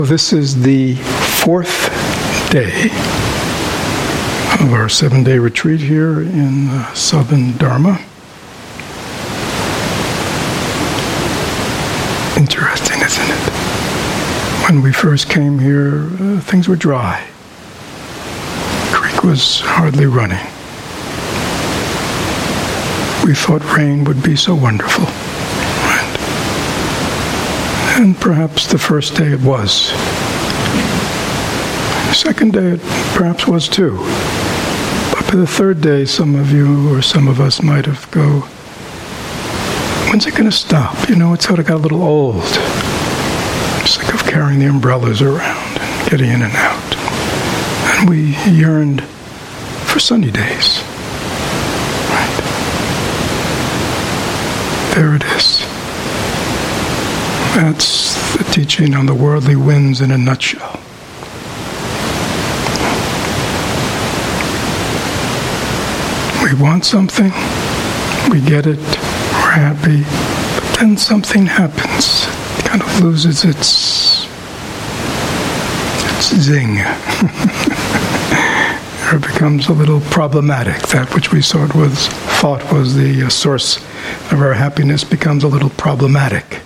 This is the fourth day of our 7-day retreat here in Southern Dharma. Interesting, isn't it? When we first came here, things were dry. The creek was hardly running. We thought rain would be so wonderful. And perhaps the first day it was. The second day it perhaps was too. But by the third day, some of you or some of us might have go, when's it going to stop? You know, it's sort of got a little old. I'm sick of carrying the umbrellas around and getting in and out. And we yearned for sunny days. Right? There it is. That's the teaching on the worldly winds in a nutshell. We want something, we get it, we're happy, but then something happens. It kind of loses its zing. Or it becomes a little problematic. That which we thought was the source of our happiness becomes a little problematic.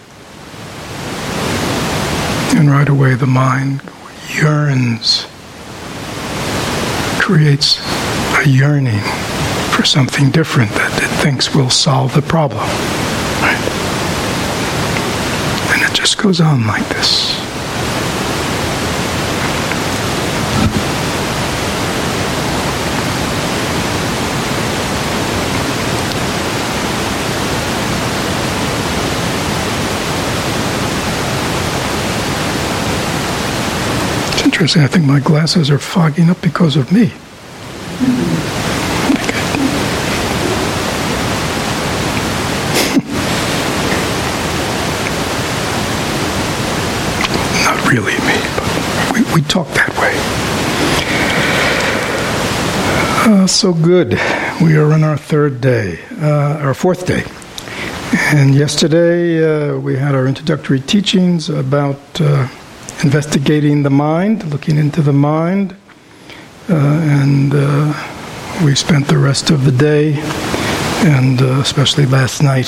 And right away the mind yearns, creates a yearning for something different that it thinks will solve the problem. Right? And it just goes on like this. Interesting. I think my glasses are fogging up because of me. Not really me, but we talk that way. So good. We are on our third day, our fourth day. And yesterday we had our introductory teachings about investigating the mind, looking into the mind, and we spent the rest of the day, and especially last night,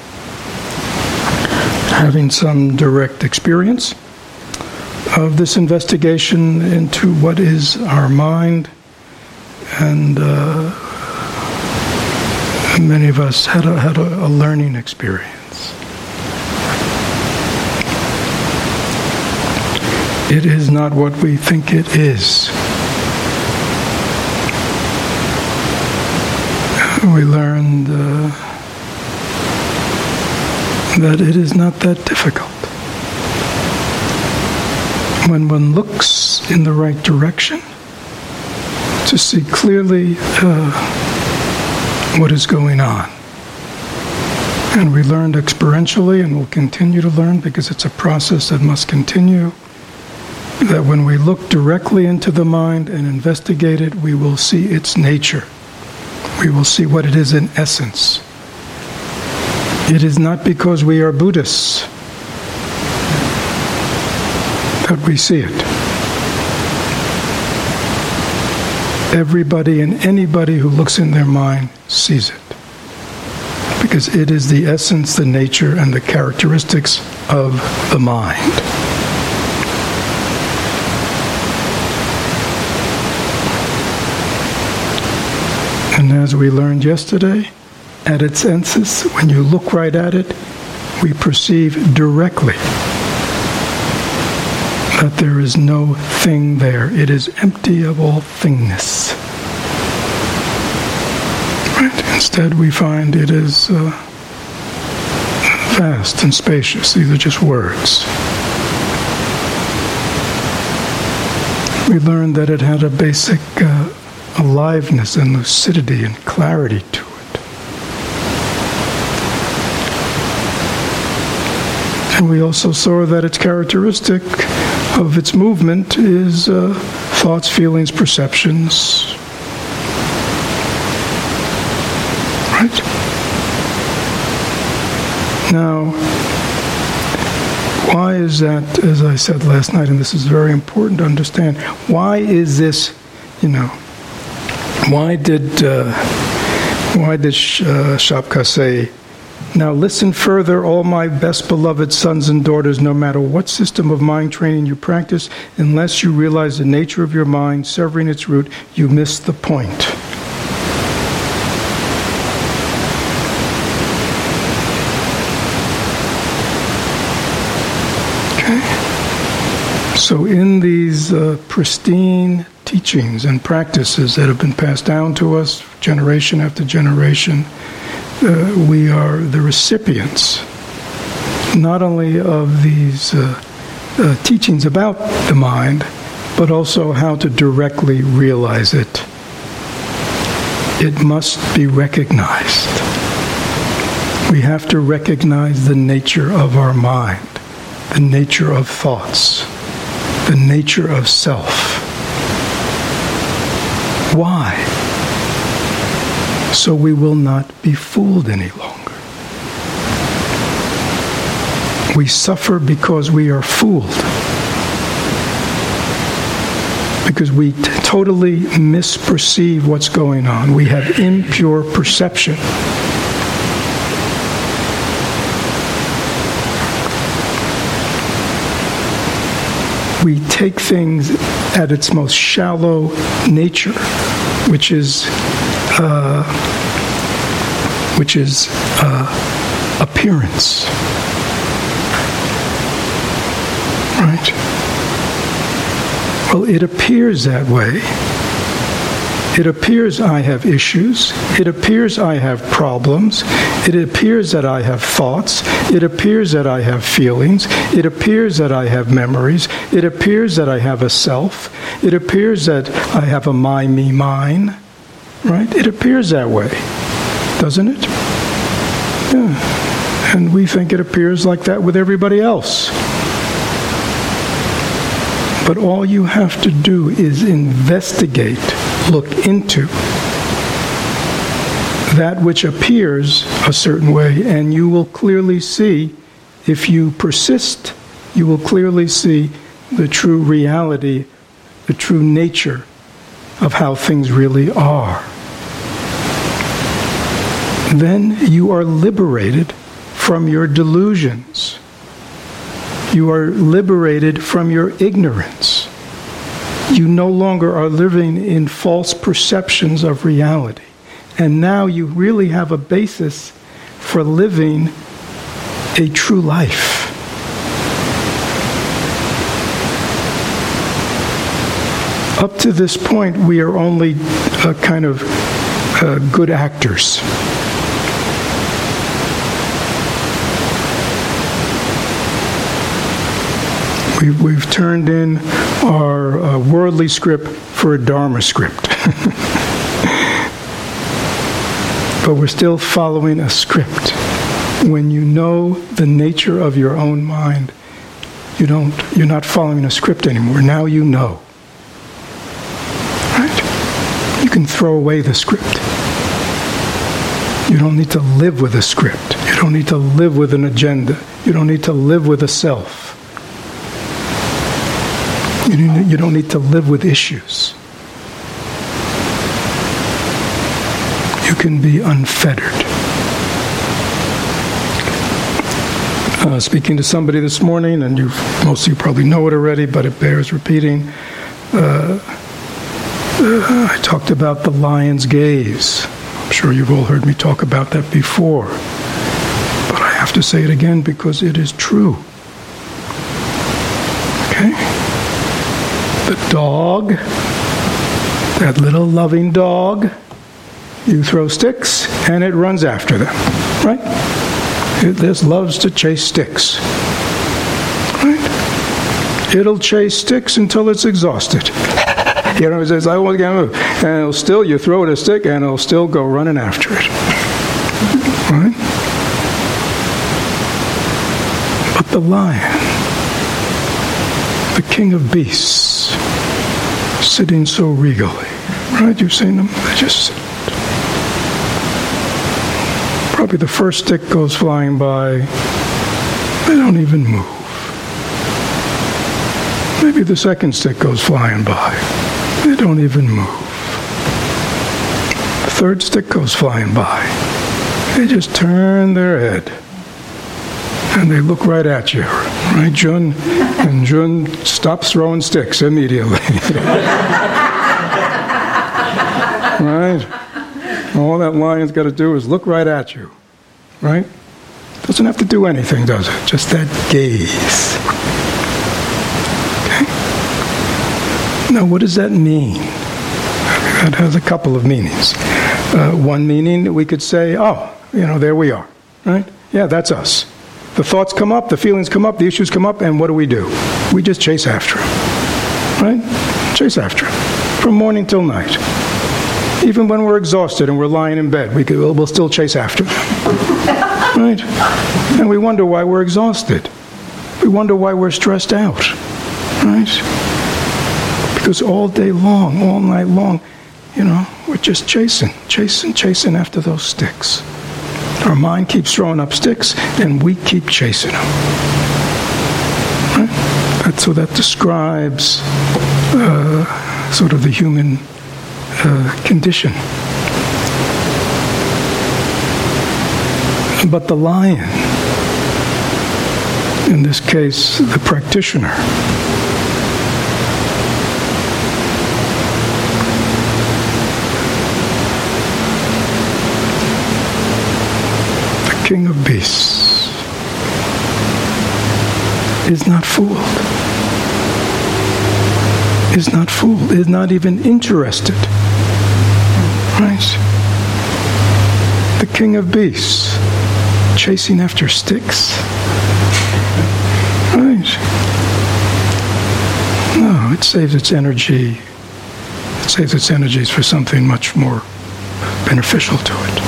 having some direct experience of this investigation into what is our mind, and many of us had a learning experience. It is not what we think it is. We learned that it is not that difficult. When one looks in the right direction to see clearly what is going on. And we learned experientially, and will continue to learn because it's a process that must continue, that when we look directly into the mind and investigate it, we will see its nature. We will see what it is in essence. It is not because we are Buddhists that we see it. Everybody and anybody who looks in their mind sees it. Because it is the essence, the nature, and the characteristics of the mind. And as we learned yesterday, at its essence, when you look right at it, we perceive directly that there is no thing there. It is empty of all thingness. Right? Instead, we find it is vast and spacious. These are just words. We learned that it had a basic aliveness and lucidity and clarity to it. And we also saw that its characteristic of its movement is thoughts, feelings, perceptions. Right? Now, Why is that, as I said last night, and this is very important to understand, why is this, why did Shapka say, "Now listen further, all my best beloved sons and daughters, no matter what system of mind training you practice, unless you realize the nature of your mind, severing its root, you miss the point." So in these pristine teachings and practices that have been passed down to us generation after generation, we are the recipients not only of these teachings about the mind, but also how to directly realize it. It must be recognized. We have to recognize the nature of our mind, the nature of thoughts, the nature of self. Why? So we will not be fooled any longer. We suffer because we are fooled. Because we totally misperceive what's going on. We have impure perception. We take things at its most shallow nature, which is appearance. Right? Well, it appears that way. It appears I have issues. It appears I have problems. It appears that I have thoughts. It appears that I have feelings. It appears that I have memories. It appears that I have a self. It appears that I have a my, me, mine. Right? It appears that way, doesn't it? Yeah. And we think it appears like that with everybody else. But all you have to do is investigate, look into that which appears a certain way, and you will clearly see, if you persist, you will clearly see the true reality, the true nature of how things really are. Then you are liberated from your delusions. You are liberated from your ignorance. You no longer are living in false perceptions of reality. And now you really have a basis for living a true life. Up to this point, we are only kind of good actors. We've turned in our worldly script for a Dharma script. But we're still following a script. When you know the nature of your own mind, you're not following a script anymore. Now you know. Right? You can throw away the script. You don't need to live with a script. You don't need to live with an agenda. You don't need to live with a self. You don't need to live with issues. You can be unfettered. Speaking to somebody this morning, and most of you probably know it already, but it bears repeating. I talked about the lion's gaze. I'm sure you've all heard me talk about that before. But I have to say it again because it is true. Okay? The dog, that little loving dog, you throw sticks and it runs after them, right? It just loves to chase sticks, right? It'll chase sticks until it's exhausted. It says, I won't get moved. And you throw it a stick and it'll still go running after it, right? But the lion, the king of beasts, sitting so regally, right? You've seen them? They just sit. Probably the first stick goes flying by. They don't even move. Maybe the second stick goes flying by. They don't even move. The third stick goes flying by. They just turn their head. And they look right at you. Right, Jun? And Jun stops throwing sticks immediately. Right? All that lion's got to do is look right at you. Right? Doesn't have to do anything, does it? Just that gaze. Okay? Now, what does that mean? That has a couple of meanings. One meaning, we could say, oh, there we are. Right? Yeah, that's us. The thoughts come up, the feelings come up, the issues come up, and what do? We just chase after them. Right? Chase after them. From morning till night. Even when we're exhausted and we're lying in bed, we'll still chase after them. Right? And we wonder why we're exhausted. We wonder why we're stressed out. Right? Because all day long, all night long, we're just chasing after those sticks. Our mind keeps throwing up sticks, and we keep chasing them. Right? So that describes sort of the human condition. But the lion, in this case, the practitioner, king of beasts, is not fooled. Is not even interested. Right? The king of beasts, chasing after sticks. Right? No, it saves its energy. It saves its energies for something much more beneficial to it.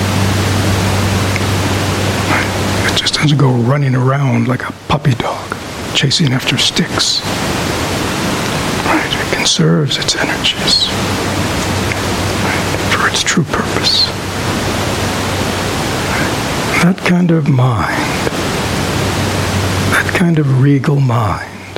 Doesn't go running around like a puppy dog, chasing after sticks. Right? It conserves its energies, right, for its true purpose. Right? That kind of mind, that kind of regal mind,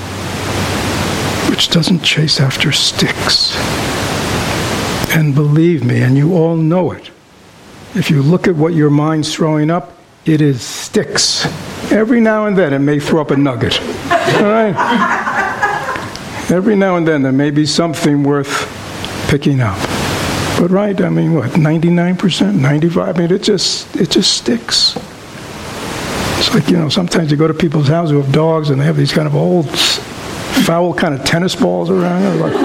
which doesn't chase after sticks. And believe me, and you all know it, if you look at what your mind's throwing up, it is sticks. Every now and then it may throw up a nugget. All right? Every now and then there may be something worth picking up. But right, 99%, 95%, it just sticks. It's like, sometimes you go to people's houses who have dogs and they have these kind of old, foul kind of tennis balls around.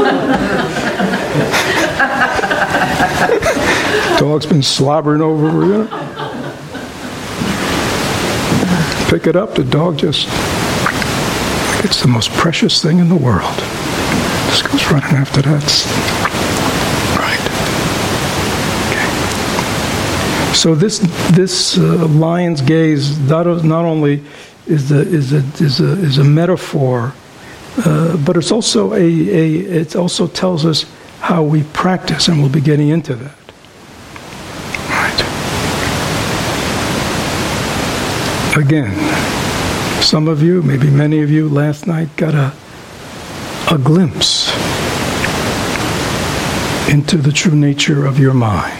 Dog's been slobbering over, Pick it up, the dog just, like it's the most precious thing in the world. Just goes running after that. Right. Okay. So this lion's gaze not only is a metaphor, but it's also it also tells us how we practice, and we'll be getting into that. Again, some of you, maybe many of you, last night got a glimpse into the true nature of your mind.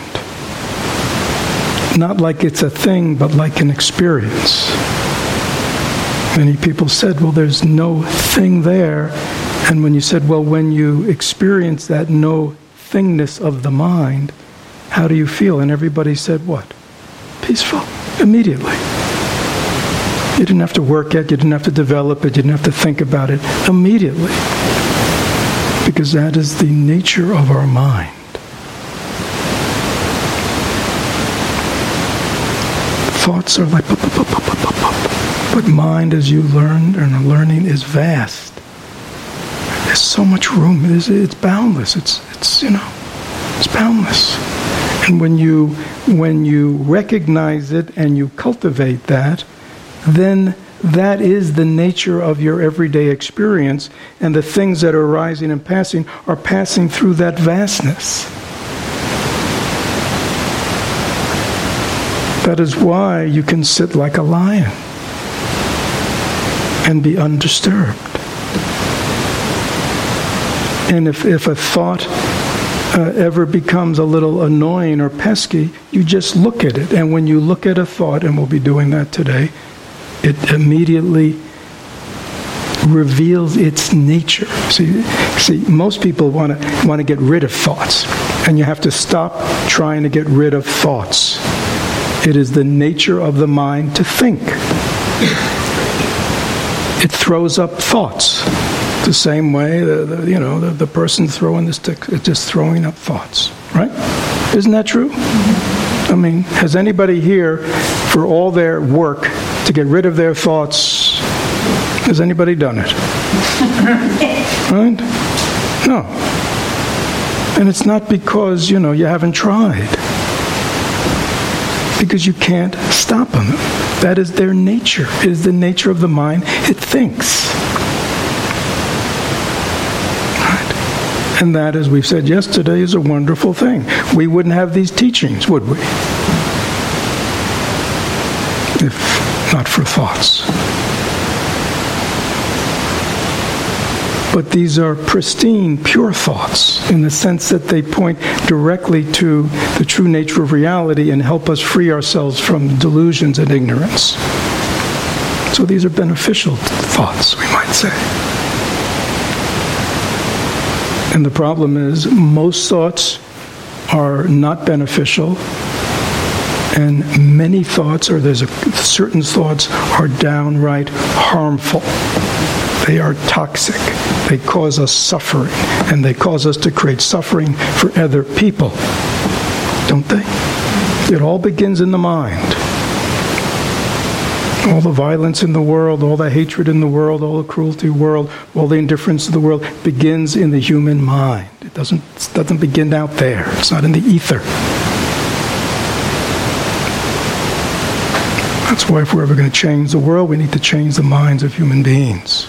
Not like it's a thing, but like an experience. Many people said, well, there's no thing there. And when you said, well, when you experience that no thingness of the mind, how do you feel? And everybody said what? Peaceful, immediately. You didn't have to work it, you didn't have to develop it, you didn't have to think about it. Immediately. Because that is the nature of our mind. Thoughts are like pop, pop, pop, pop, pop, pop. But mind, as you learn and are learning, is vast. There's so much room. It's boundless. It's boundless. And when you recognize it and you cultivate that, then that is the nature of your everyday experience, and the things that are arising and passing are passing through that vastness. That is why you can sit like a lion and be undisturbed. And if a thought ever becomes a little annoying or pesky, you just look at it. And when you look at a thought, and we'll be doing that today, it immediately reveals its nature. See, most people want to get rid of thoughts, and you have to stop trying to get rid of thoughts. It is the nature of the mind to think. It throws up thoughts. The same way, the person throwing the stick is just throwing up thoughts, right? Isn't that true? I mean, has anybody here, for all their work to get rid of their thoughts, has anybody done it? Right? No. And it's not because, you haven't tried. Because you can't stop them. That is their nature. It is the nature of the mind. It thinks. And that, as we've said yesterday, is a wonderful thing. We wouldn't have these teachings, would we? If not for thoughts. But these are pristine, pure thoughts in the sense that they point directly to the true nature of reality and help us free ourselves from delusions and ignorance. So these are beneficial thoughts, we might say. And the problem is, most thoughts are not beneficial, and many thoughts, or certain thoughts, are downright harmful. They are toxic. They cause us suffering, and they cause us to create suffering for other people, don't they? It all begins in the mind. All the violence in the world, all the hatred in the world, all the cruelty in the world, all the indifference in the world begins in the human mind. It doesn't begin out there. It's not in the ether. That's why if we're ever going to change the world, we need to change the minds of human beings.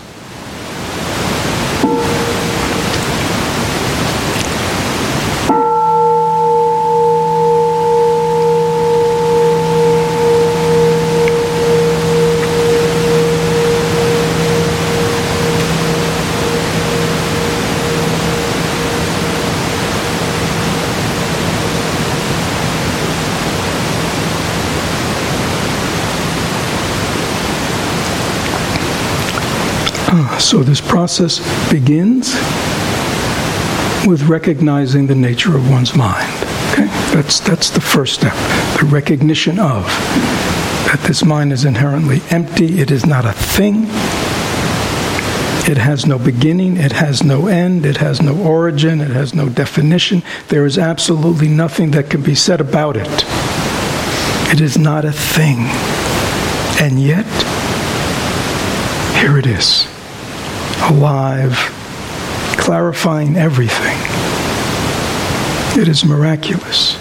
So this process begins with recognizing the nature of one's mind. Okay? That's the first step. The recognition of that this mind is inherently empty. It is not a thing. It has no beginning. It has no end. It has no origin. It has no definition. There is absolutely nothing that can be said about it. It is not a thing. And yet, here it is. Alive, clarifying everything. It is miraculous.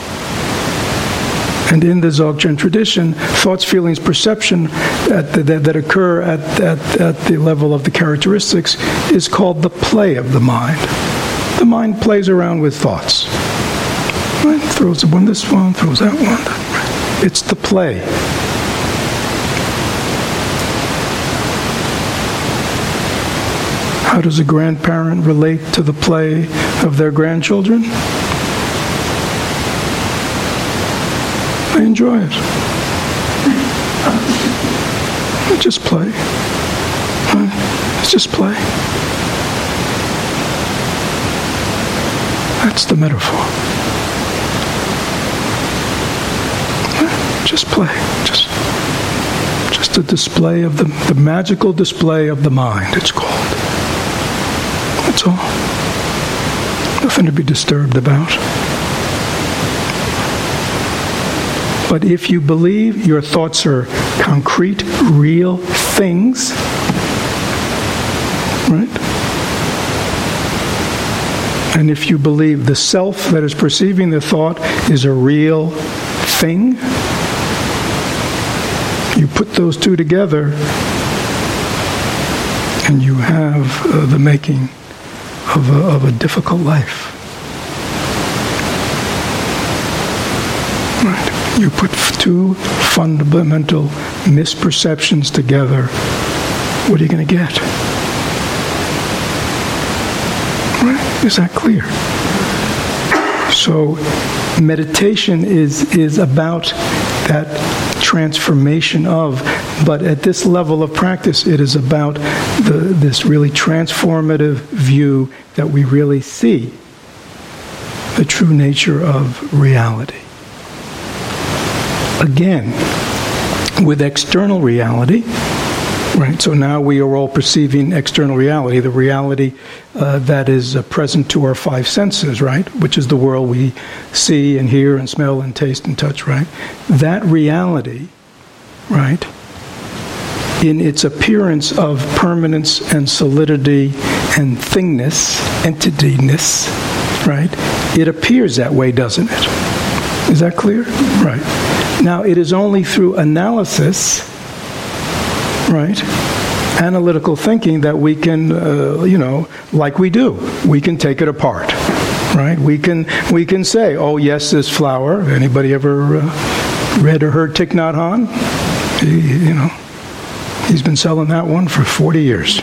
And in the Dzogchen tradition, thoughts, feelings, perception that occur at the level of the characteristics is called the play of the mind. The mind plays around with thoughts. Right? Throws one this one, throws that one. It's the play. How does a grandparent relate to the play of their grandchildren? They enjoy it. They just play. It's just play. That's the metaphor. Just play. Just a display of the magical display of the mind, it's called. That's all. Nothing to be disturbed about. But if you believe your thoughts are concrete, real things, right? And if you believe the self that is perceiving the thought is a real thing, you put those two together and you have the making of a difficult life. Right. You put two fundamental misperceptions together, what are you going to get? Right? Is that clear? So meditation is about that transformation of, but at this level of practice, it is about this really transformative view that we really see the true nature of reality. Again, with external reality, right? So now we are all perceiving external reality, the reality that is present to our five senses, right? Which is the world we see and hear and smell and taste and touch, right? That reality, right, in its appearance of permanence and solidity and thingness, entityness, right? It appears that way, doesn't it? Is that clear? Right. Now, it is only through analysis, right, analytical thinking that we can, like we do, we can take it apart, right? We can say, oh, yes, this flower. Anybody ever read or heard Thich Nhat Hanh? He's been selling that one for 40 years.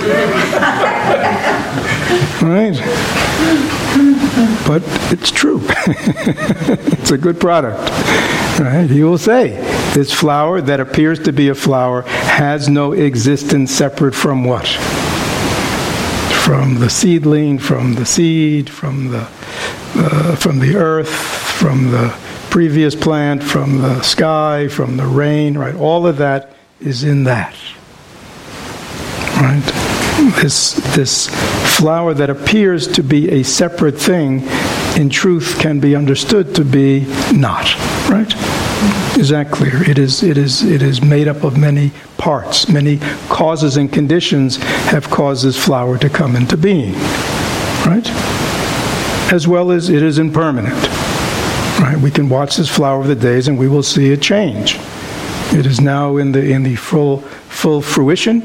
Right? But it's true. It's a good product. Right? He will say, this flower that appears to be a flower has no existence separate from what? From the seedling, from the seed, from the earth, from the previous plant, from the sky, from the rain, right? All of that is in that. Right? This flower that appears to be a separate thing, in truth can be understood to be not. Right? Is that clear? It is made up of many parts. Many causes and conditions have caused this flower to come into being. Right? As well as it is impermanent. Right? We can watch this flower of the days and we will see it change. It is now in the full fruition,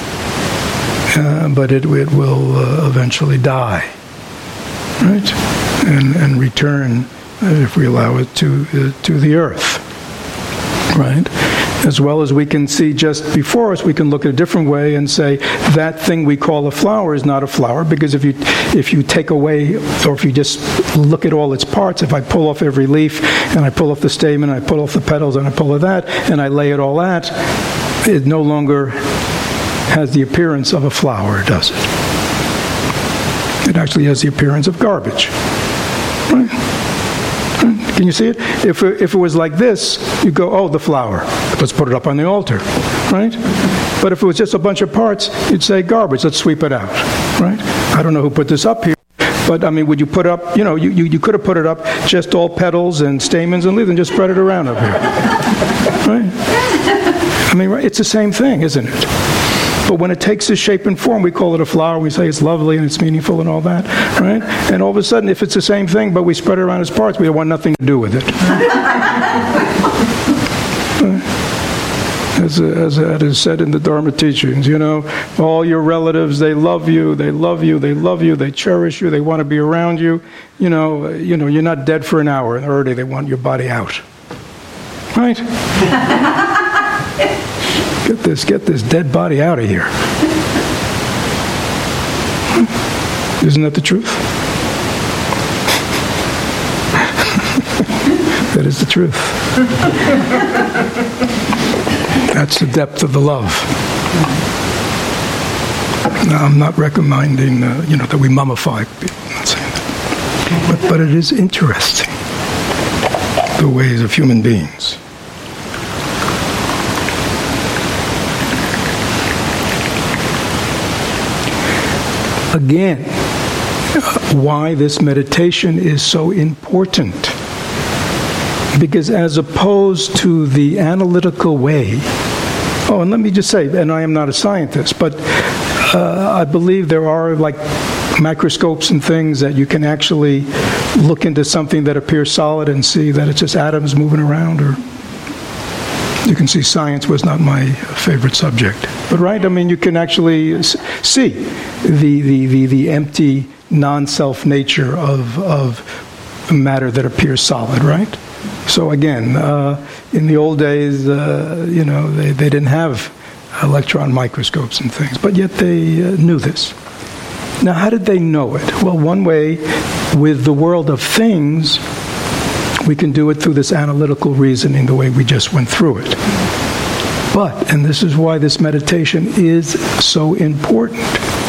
but it will eventually die, right? And return, if we allow it, to the earth, right? As well as we can see just before us, we can look at a different way and say that thing we call a flower is not a flower, because if you take away, or if you just look at all its parts, if I pull off every leaf and I pull off the stamen, and I pull off the petals and I pull off that and I lay it all out, it no longer has the appearance of a flower, does it? It actually has the appearance of garbage. Right? Can you see it? If it was like this, you go, oh, the flower. Let's put it up on the altar. Right? But if it was just a bunch of parts, you'd say garbage. Let's sweep it out. Right? I don't know who put this up here. But, I mean, would you put up, you could have put it up just all petals and stamens and leaves and just spread it around up here. Right? I mean, right? It's the same thing, isn't it? But when it takes this shape and form, we call it a flower. We say it's lovely and it's meaningful and all that, right? And all of a sudden, if it's the same thing, but we spread it around its parts, we want nothing to do with it. As it is said in the Dharma teachings, all your relatives, they love you, they love you, they love you, they cherish you, they want to be around you. You're not dead for an hour, and already they want your body out. Right? Get this dead body out of here. Isn't that the truth? That is the truth. That's the depth of the love. Now, I'm not recommending, that we mummify people. I'm not saying that. But it is interesting, the ways of human beings. Again, why this meditation is so important. Because as opposed to the analytical way, and let me just say, and I am not a scientist, but I believe there are like microscopes and things that you can actually look into something that appears solid and see that it's just atoms moving around, or you can see science was not my favorite subject. But right, I mean, you can actually see the empty, non-self nature of matter that appears solid, right? So again, in the old days, they didn't have electron microscopes and things, but yet they knew this. Now, how did they know it? Well, one way, with the world of things, we can do it through this analytical reasoning, the way we just went through it. But, and this is why this meditation is so important,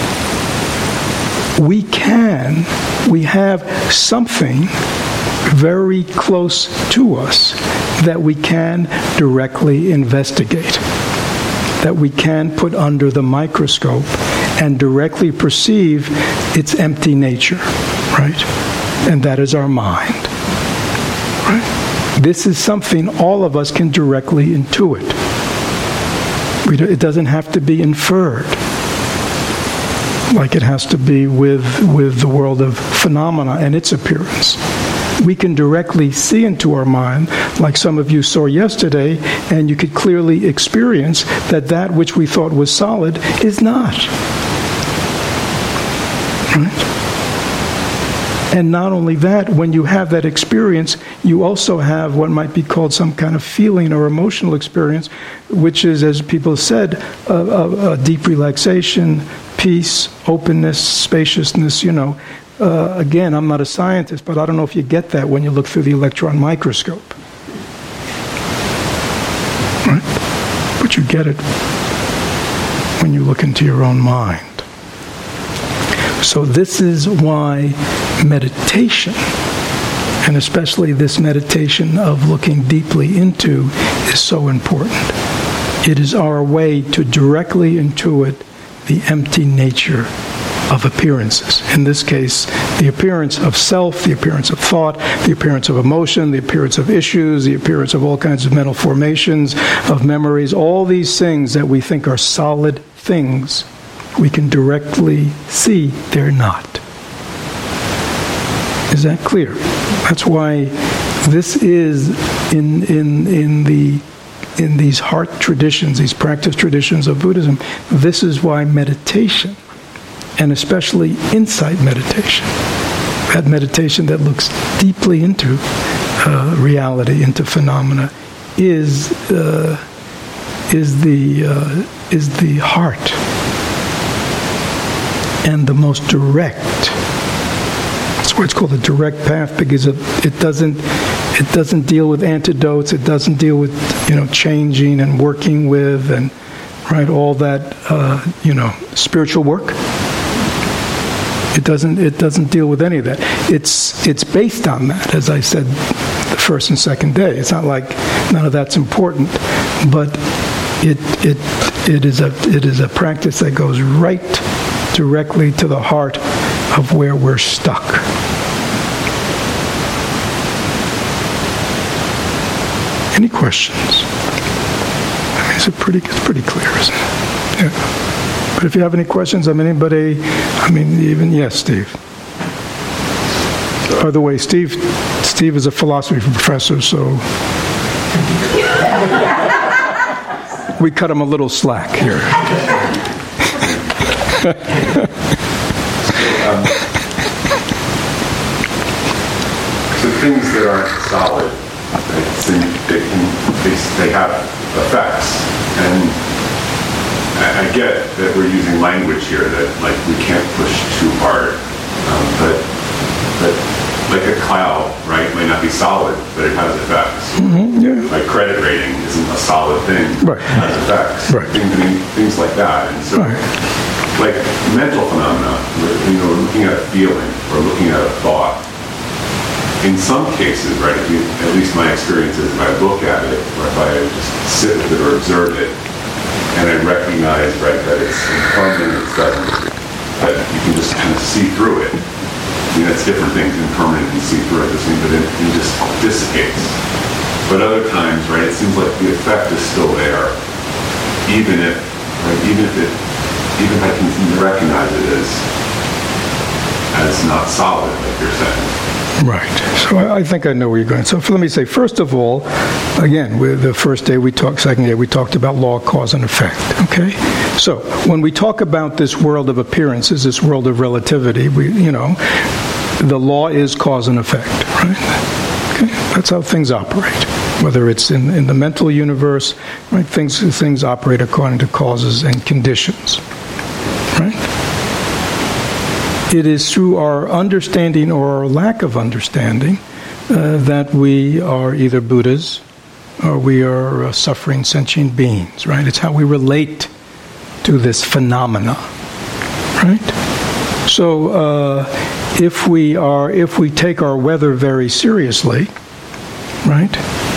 we have something very close to us that we can directly investigate, that we can put under the microscope and directly perceive its empty nature, right? And that is our mind, right? This is something all of us can directly intuit. It doesn't have to be inferred like it has to be with the world of phenomena and its appearance. We can directly see into our mind, like some of you saw yesterday, and you could clearly experience that which we thought was solid is not. Right? And not only that, when you have that experience, you also have what might be called some kind of feeling or emotional experience, which is, as people said, a deep relaxation, peace, openness, spaciousness, Again, I'm not a scientist, but I don't know if you get that when you look through the electron microscope. Right? But you get it when you look into your own mind. So this is why meditation, and especially this meditation of looking deeply into, is so important. It is our way to directly intuit the empty nature of appearances. In this case, the appearance of self, the appearance of thought, the appearance of emotion, the appearance of issues, the appearance of all kinds of mental formations, of memories, all these things that we think are solid things, we can directly see they're not. Is that clear? That's why this is in these heart traditions, these practice traditions of Buddhism, this is why meditation, and especially insight meditation, that meditation that looks deeply into reality, into phenomena, is the heart and the most direct. That's why it's called a direct path, because it doesn't deal with antidotes. It doesn't deal with changing and working with and all that spiritual work. It doesn't deal with any of that. It's based on that, as I said the first and second day. It's not like none of that's important, but it is a practice that goes right directly to the heart of where we're stuck. Any questions? I mean, it's pretty clear, isn't it? Yeah. But if you have any questions, yes, Steve. By the way, Steve is a philosophy professor, so we cut him a little slack here. So things that aren't solid, they have effects, and I get that we're using language here that we can't push too hard, but like a cloud, right, might not be solid, but it has effects. Mm-hmm, yeah. Like credit rating isn't a solid thing, right. It has effects. Right. Things like that, and so. Right. Like mental phenomena, we're looking at a feeling or looking at a thought. In some cases, right, at least my experience is if I look at it, or if I just sit with it or observe it, and I recognize, right, that it's impermanent, that you can just kind of see through it. I mean, that's different things, impermanent and see through it, but it just dissipates. But other times, right, it seems like the effect is still there, even if I can recognize it as not solid, like you're saying. Right. So I think I know where you're going. So let me say, first of all, again, with the first day we talked, second day we talked about law, cause, and effect. Okay. So when we talk about this world of appearances, this world of relativity, the law is cause and effect. Right. Okay. That's how things operate. Whether it's in the mental universe, right? Things operate according to causes and conditions. Right? it is through our understanding or our lack of understanding that we are either Buddhas or we are suffering sentient beings, right? It's how we relate to this phenomena, right? So if we take our weather very seriously, right?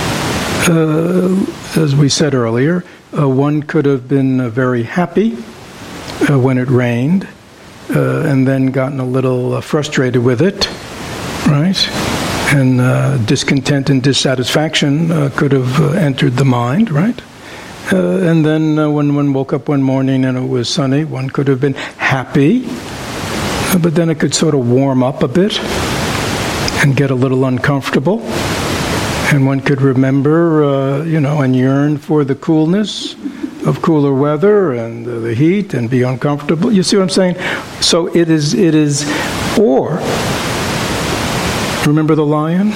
As we said earlier, one could have been very happy when it rained, and then gotten a little frustrated with it, right? And discontent and dissatisfaction could have entered the mind, right? And then when one woke up one morning and it was sunny, one could have been happy, but then it could sort of warm up a bit and get a little uncomfortable. And one could remember, and yearn for the coolness of cooler weather and the heat and be uncomfortable. You see what I'm saying? So it is, or, remember the lion?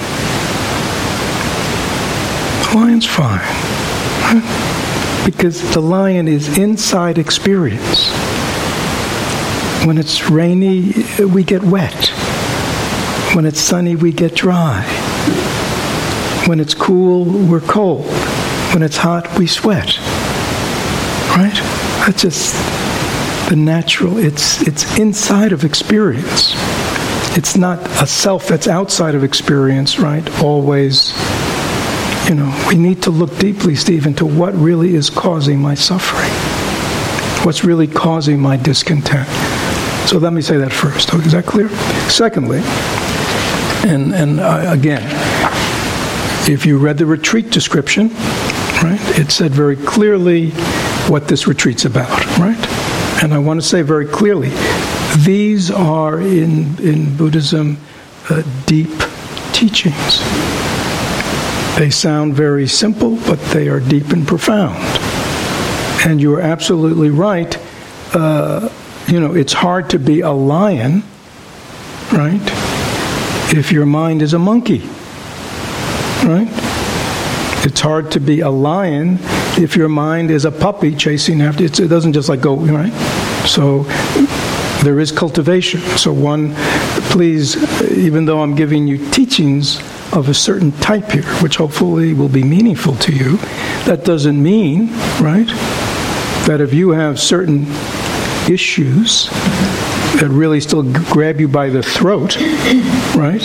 The lion's fine. Right? Because the lion is inside experience. When it's rainy, we get wet. When it's sunny, we get dry. When it's cool, we're cold. When it's hot, we sweat. Right? That's just the natural. It's inside of experience. It's not a self that's outside of experience, right? Always, we need to look deeply, Steve, into what really is causing my suffering. What's really causing my discontent. So let me say that first. Is that clear? Secondly, and again, if you read the retreat description, right, it said very clearly what this retreat's about, right? And I want to say very clearly, these are in Buddhism deep teachings. They sound very simple, but they are deep and profound. And you're absolutely right. It's hard to be a lion, right, if your mind is a monkey. Right? It's hard to be a lion if your mind is a puppy chasing after it. It doesn't just go, right? So there is cultivation. So please, even though I'm giving you teachings of a certain type here, which hopefully will be meaningful to you, that doesn't mean, right, that if you have certain issues that really still grab you by the throat, right?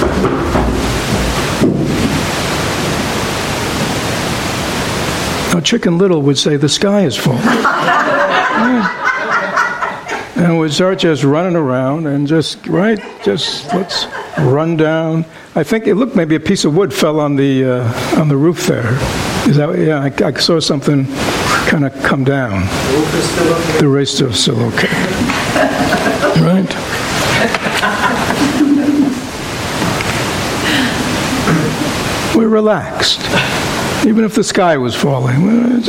Now, Chicken Little would say the sky is full. And would start just running around and just let's run down. I think it looked maybe a piece of wood fell on the roof there. Is that? Yeah, I saw something kind of come down. The roof is still okay. The roof is still okay. Right. We're relaxed. Even if the sky was falling.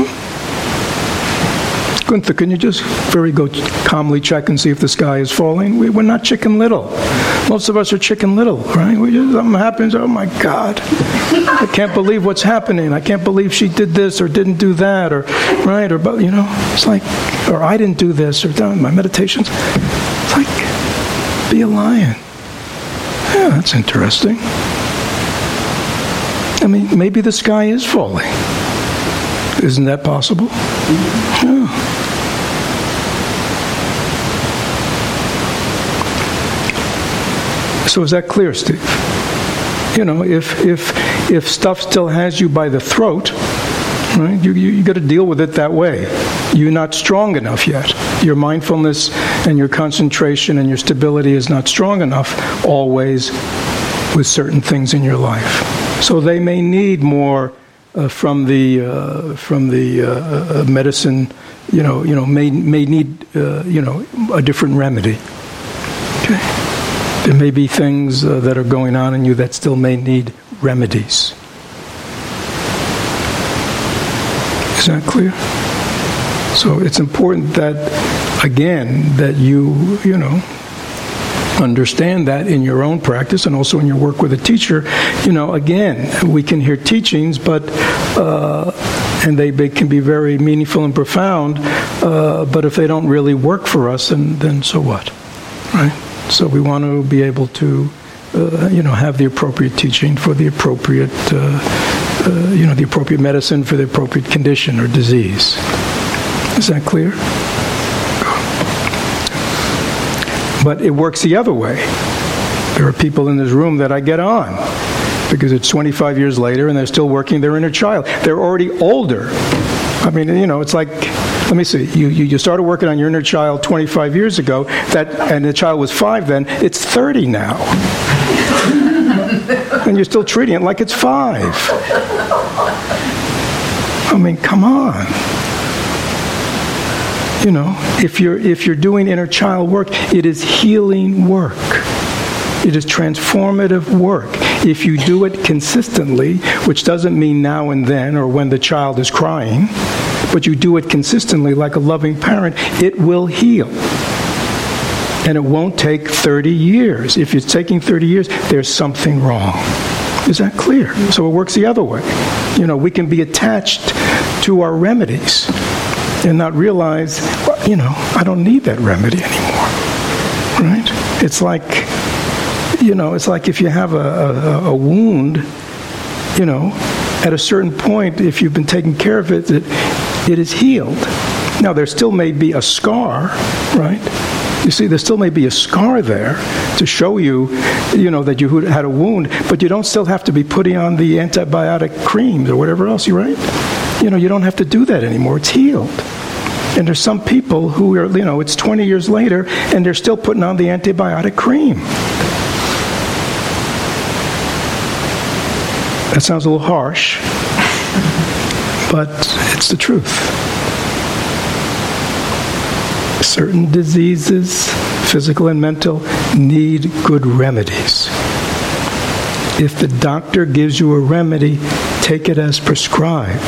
Gunther, can you just calmly check and see if the sky is falling? We're not Chicken Little. Most of us are Chicken Little, right? Something happens, oh my God. I can't believe what's happening. I can't believe she did this or didn't do that, or, right? Or, it's like, or I didn't do this, or my meditations. It's like, be a lion. Yeah, that's interesting. I mean, maybe the sky is falling. Isn't that possible? Yeah. So is that clear, Steve? If stuff still has you by the throat, right? You got to deal with it that way. You're not strong enough yet. Your mindfulness and your concentration and your stability is not strong enough always with certain things in your life. So they may need more from the medicine. May need a different remedy. Okay. There may be things that are going on in you that still may need remedies. Is that clear? So it's important that, again, that you understand that in your own practice and also in your work with a teacher. Again, we can hear teachings, but and they can be very meaningful and profound, but if they don't really work for us, then so what? right? So we want to be able to, have the appropriate teaching for the appropriate, the appropriate medicine for the appropriate condition or disease. Is that clear? But it works the other way. There are people in this room that I get on because it's 25 years later and they're still working their inner child. They're already older. I mean, it's like, let me see, you started working on your inner child 25 years ago, and the child was 5 then, it's 30 now. And you're still treating it like it's 5. I mean, come on. If you're doing inner child work, it is healing work. It is transformative work. If you do it consistently, which doesn't mean now and then or when the child is crying, but you do it consistently like a loving parent, it will heal. And it won't take 30 years. If it's taking 30 years, there's something wrong. Is that clear? So it works the other way. We can be attached to our remedies and not realize, I don't need that remedy anymore. Right? It's like, it's like if you have a wound, at a certain point, if you've been taking care of it, it is healed. Now, there still may be a scar, right? You see, there still may be a scar there to show you, that you had a wound, but you don't still have to be putting on the antibiotic creams or whatever else, right? You don't have to do that anymore. It's healed. And there's some people who are, it's 20 years later, and they're still putting on the antibiotic cream. That sounds a little harsh, but it's the truth. Certain diseases, physical and mental, need good remedies. If the doctor gives you a remedy, take it as prescribed.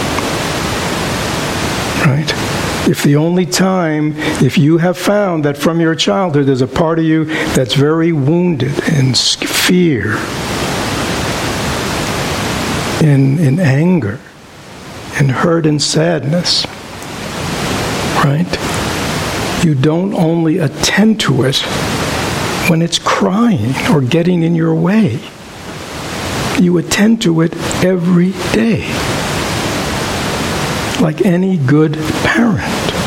Right? If the only time, if you have found that from your childhood there's a part of you that's very wounded in fear, in anger, in hurt and sadness, right? You don't only attend to it when it's crying or getting in your way. You attend to it every day, like any good parent,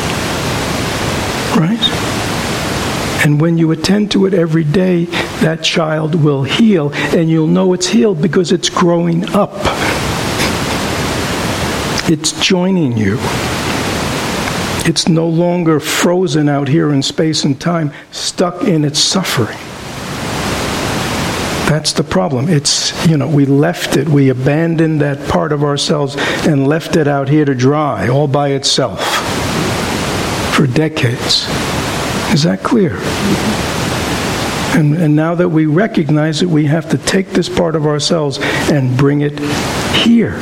right? And when you attend to it every day, that child will heal, and you'll know it's healed because it's growing up. It's joining you. It's no longer frozen out here in space and time, stuck in its suffering. That's the problem. It's, we left it, we abandoned that part of ourselves and left it out here to dry all by itself for decades. Is that clear? And now that we recognize it, we have to take this part of ourselves and bring it here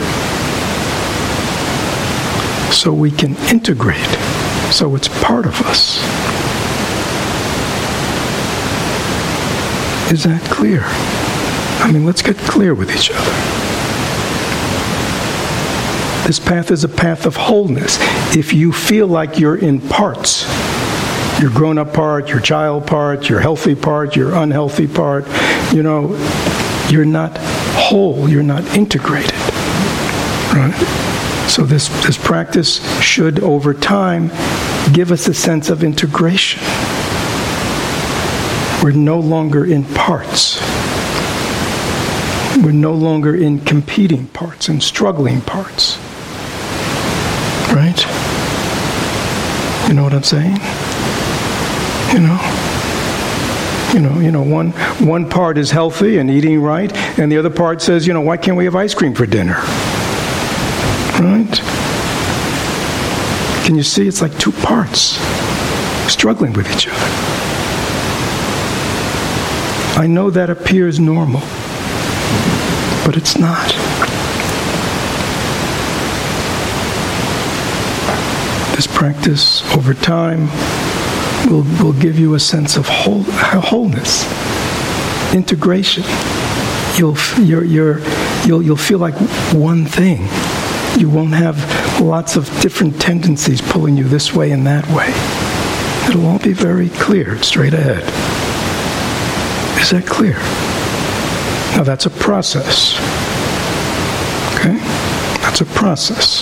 so we can integrate, so it's part of us. Is that clear? I mean, let's get clear with each other. This path is a path of wholeness. If you feel like you're in parts, your grown-up part, your child part, your healthy part, your unhealthy part, you're not whole, you're not integrated. Right? So this practice should, over time, give us a sense of integration. We're no longer in parts. We're no longer in competing parts and struggling parts. Right? You know what I'm saying? One part is healthy and eating right, and the other part says, why can't we have ice cream for dinner? Right? Can you see? It's like two parts struggling with each other. I know that appears normal, but it's not. This practice over time will give you a sense of wholeness, integration. You'll feel like one thing. You won't have lots of different tendencies pulling you this way and that way. It'll all be very clear, straight ahead. Is that clear? Now that's a process. Okay? That's a process.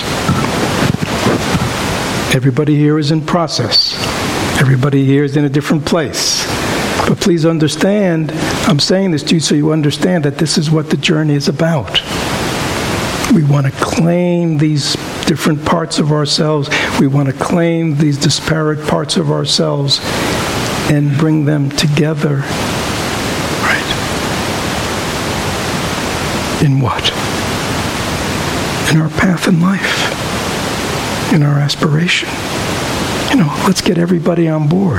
Everybody here is in process. Everybody here is in a different place. But please understand, I'm saying this to you so you understand that this is what the journey is about. We want to claim these different parts of ourselves. We want to claim these disparate parts of ourselves and bring them together. Right? In what? In our path in life. In our aspiration. Let's get everybody on board.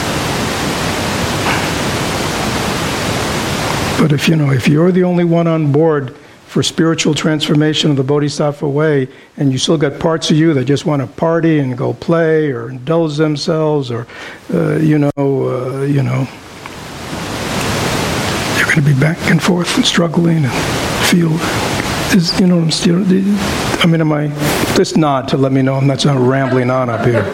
But if you're the only one on board for spiritual transformation of the Bodhisattva way, and you still got parts of you that just want to party and go play or indulge themselves, or you're going to be back and forth and struggling and feel. This nod to let me know I'm not rambling on up here.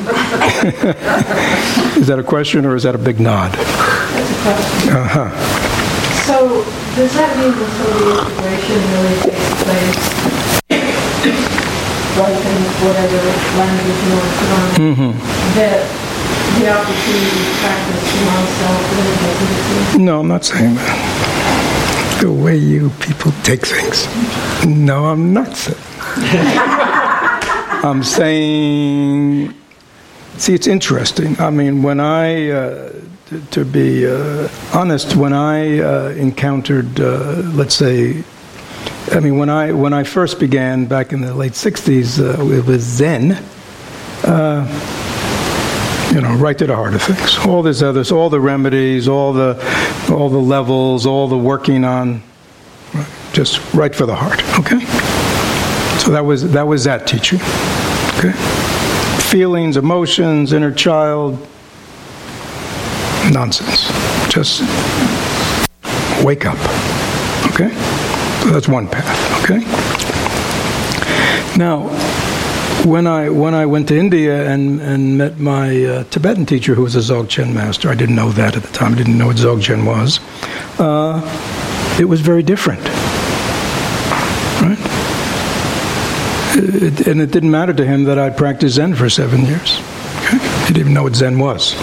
Is that a question or is that a big nod? That's a question. Uh-huh. So, does that mean that some of the integration really takes place, like in whatever language you want to put on, that the opportunity to practice non-self really doesn't exist? No, I'm not saying that. The way you people take things. No, I'm not saying. I'm saying, see, it's interesting. I mean, when to be honest, when I encountered, let's say, when I first began back in the late 60s, it was Zen, right to the heart of things. All this others, all the remedies, all the levels, all the working on, just right for the heart. Okay. So that was that teaching. Okay. Feelings, emotions, inner child, nonsense. Just wake up. Okay. So that's one path. Okay. Now, when I went to India and met my Tibetan teacher, who was a Dzogchen master, I didn't know that at the time. I didn't know what Dzogchen was. It was very different, right? And it didn't matter to him that I practiced Zen for 7 years. Okay? He didn't even know what Zen was.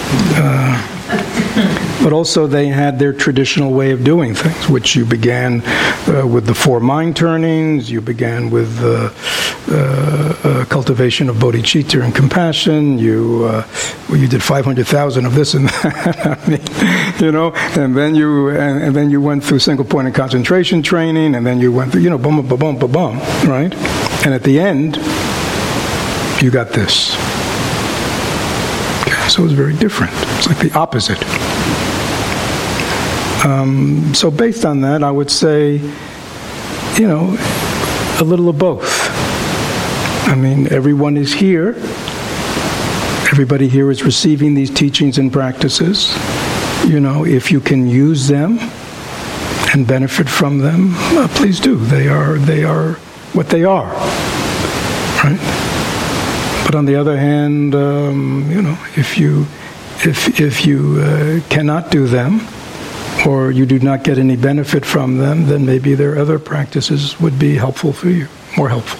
But also they had their traditional way of doing things, which you began with the 4 mind turnings, you began with cultivation of bodhicitta and compassion, you did 500,000 of this and that, and then you went through single point of concentration training, and then you went through, boom, boom, boom, boom, boom, right? And at the end, you got this. Okay, so it was very different. It's like the opposite. So based on that, I would say, a little of both. I mean, everyone is here. Everybody here is receiving these teachings and practices. If you can use them and benefit from them, please do. They are what they are, right? But on the other hand, if you cannot do them, or you do not get any benefit from them, then maybe their other practices would be helpful for you, more helpful.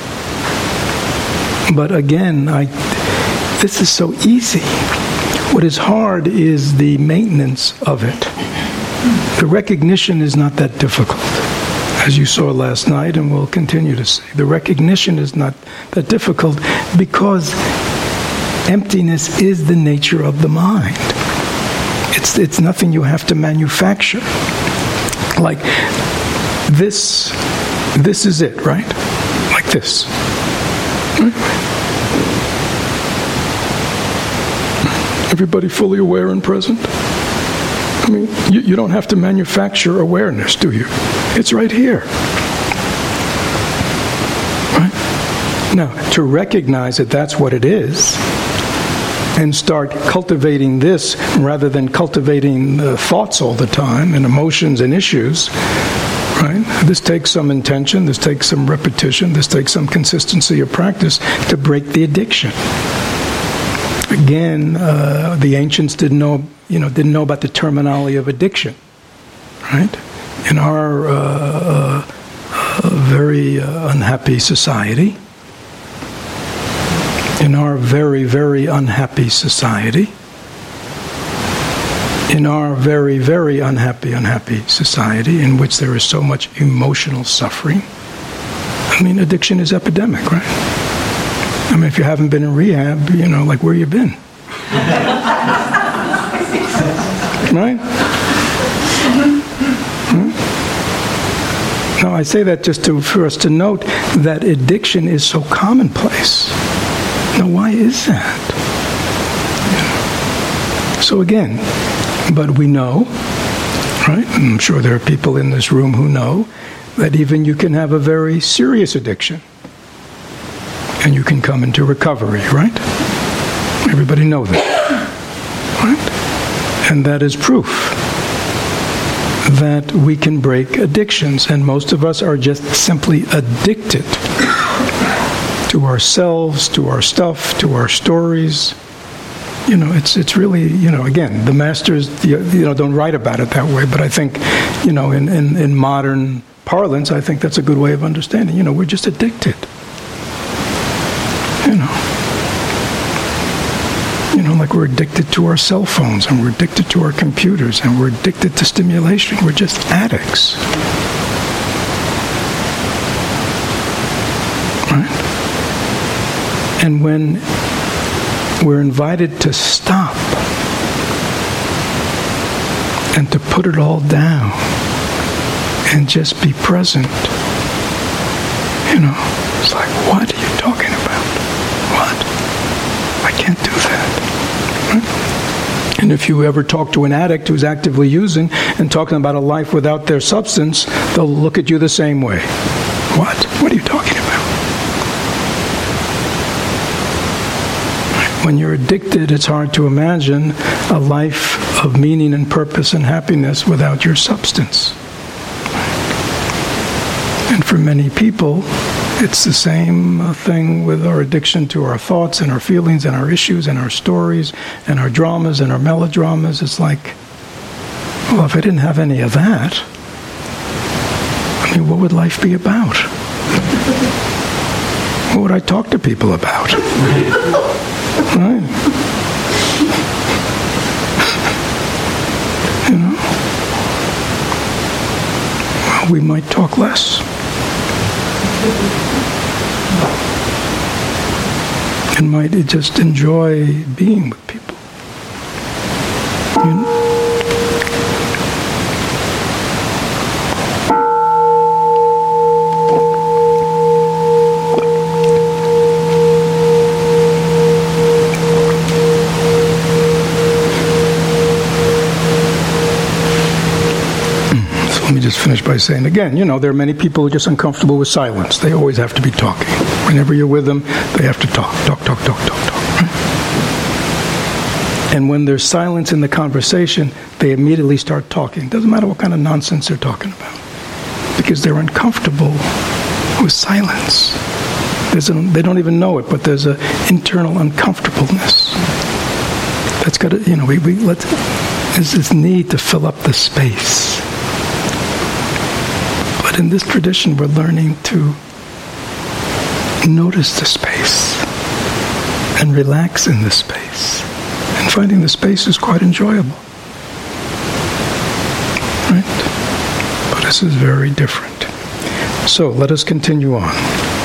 But again, this is so easy. What is hard is the maintenance of it. The recognition is not that difficult, as you saw last night and will continue to see. The recognition is not that difficult because emptiness is the nature of the mind. It's nothing you have to manufacture. Like this is it, right? Like this. Everybody fully aware and present? I mean, you don't have to manufacture awareness, do you? It's right here. Right? Now, to recognize that that's what it is, and start cultivating this rather than cultivating thoughts all the time and emotions and issues, right? This takes some intention, this takes some repetition, this takes some consistency of practice to break the addiction. Again, the ancients didn't know about the terminology of addiction, right? In our very unhappy society, in our very, very unhappy society, in our very, very unhappy society in which there is so much emotional suffering, I mean, addiction is epidemic, right? I mean, if you haven't been in rehab, like where you been? Right? No, I say that just for us to note that addiction is so commonplace. Now, why is that? So again, but we know, right? I'm sure there are people in this room who know that even you can have a very serious addiction and you can come into recovery, right? Everybody know that, right? And that is proof that we can break addictions, and most of us are just simply addicted to ourselves, to our stuff, to our stories. It's really, again, the masters, don't write about it that way, but I think, in modern parlance, I think that's a good way of understanding. We're just addicted. Like we're addicted to our cell phones, and we're addicted to our computers, and we're addicted to stimulation. We're just addicts. Right? And when we're invited to stop and to put it all down and just be present, it's like, what are you talking about? What? I can't do that. Right? And if you ever talk to an addict who's actively using and talking about a life without their substance, they'll look at you the same way. What? What are you talking about? When you're addicted, it's hard to imagine a life of meaning and purpose and happiness without your substance. And for many people, it's the same thing with our addiction to our thoughts and our feelings and our issues and our stories and our dramas and our melodramas. It's like, well, if I didn't have any of that, what would life be about? What would I talk to people about? Right? Well, we might talk less. And might just enjoy being with people. Just finish by saying again, there are many people who are just uncomfortable with silence. They always have to be talking. Whenever you're with them, they have to talk. Right? And when there's silence in the conversation, they immediately start talking. Doesn't matter what kind of nonsense they're talking about, because they're uncomfortable with silence. They don't even know it, but there's an internal uncomfortableness. That's got to, there's this need to fill up the space. But in this tradition, we're learning to notice the space and relax in the space. And finding the space is quite enjoyable. Right? But this is very different. So let us continue on.